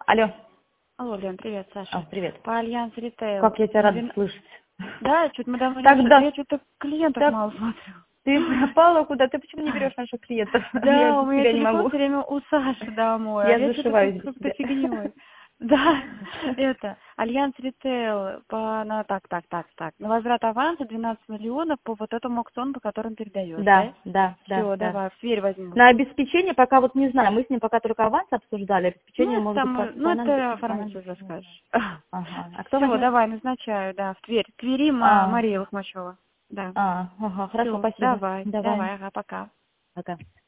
Алло. Алло, Лен, привет, Саша. Привет. По Альянс Ритейл. Как я тебя рада слышать. Да, чуть мы давно Тогда я что-то клиентов так, мало смотрю. ты пропала куда? Ты почему не берешь наших клиентов? Я Да, у без меня тебя не телефон могу. все время у Саши домой, а Я я что-то зашиваюсь без как-то тебя. фигней. Да, это, Альянс Ритейл, на возврат аванса 12 миллионов по вот этому аукциону, по которому передаешь, да? Да. Все, давай, в Тверь возьму. На обеспечение пока вот не знаю, мы с ним пока только аванс обсуждали, обеспечение, Ну, это может быть, там, ну, это понадобится, оформить уже скажешь. Ага. А кто Все, возьмет? давай, назначаю, да, в Тверь. В Твери А, Мария Лохмачева. Да. ага, хорошо, Все, спасибо. давай, Давай, ага, пока. пока.